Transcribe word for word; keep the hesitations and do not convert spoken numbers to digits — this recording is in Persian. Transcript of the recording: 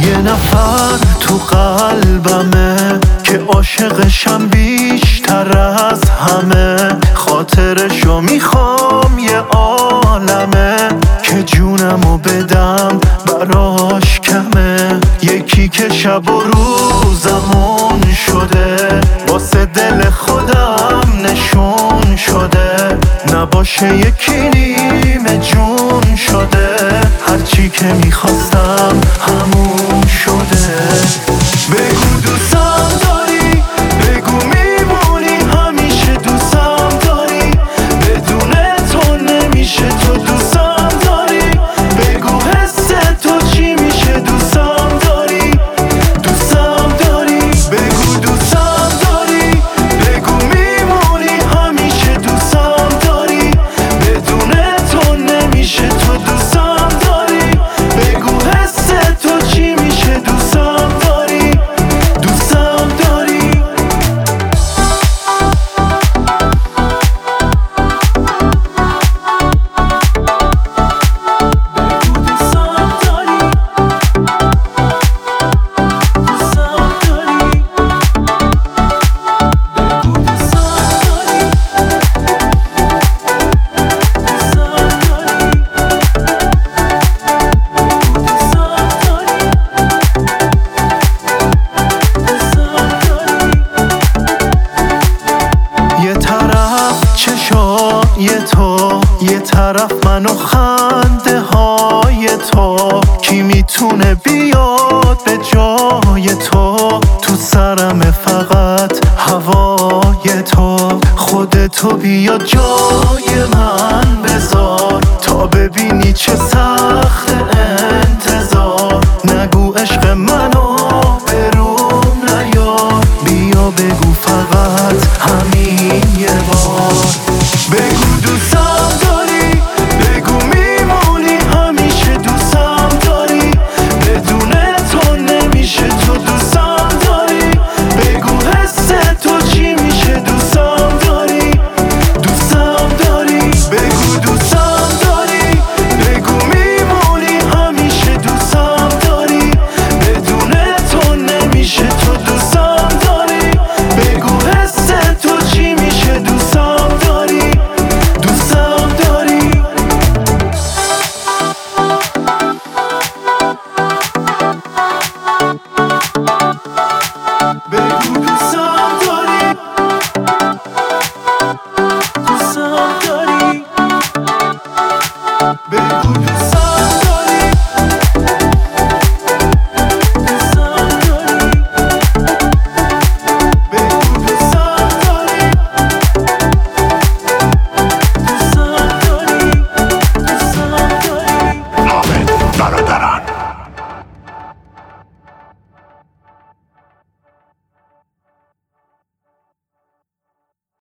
یه نفر تو قلبمه که عاشقشم بیشتر از همه، خاطرشو میخوام یه عالمه که جونمو بدم براش کمه. یکی که شب و روزمون شده، واسه دل خودم نشون شده، نباشه یکی نیمه جون شده، هرچی که میخواستم همون شده. بگو دوستم داری، بگو میمونی همیشه دوستم داری، بدون تو نمیشه تو دوستم داری، بگو حس تو چی میشه دوستم داری، دوستم داری، بگو دوستم داری، بگو میمونی همیشه دوستم داری، بدون تو نمیشه تو دوستم داری، بگو حس تو چی میشه دوستم داری، دوستم داری. یه طرف چشای تو، یه طرف من و خنده های تو، کی میتونه بیاد به جای تو؟ تو سرم فقط هوای تو، خودتو بیا جای من بذار، تا ببینی چه سخت انتظار. نگو عشق منو بروم نیار، بیا بگو فقط همین یه بار. بگو دوستم داری، بگو میمونی همیشه دوستم داری، بدون تو نمیشه تو دوستم داری، بگو حس تو چی میشه دوستم داری، دوستم داری، بگو دوستم داری، بگو میمونی همیشه دوستم داری، بدون تو نمیشه تو دوستم داری، بگو حس تو چی میشه دوستم داری، دوستم داری. بگو دوستم داری، دوستم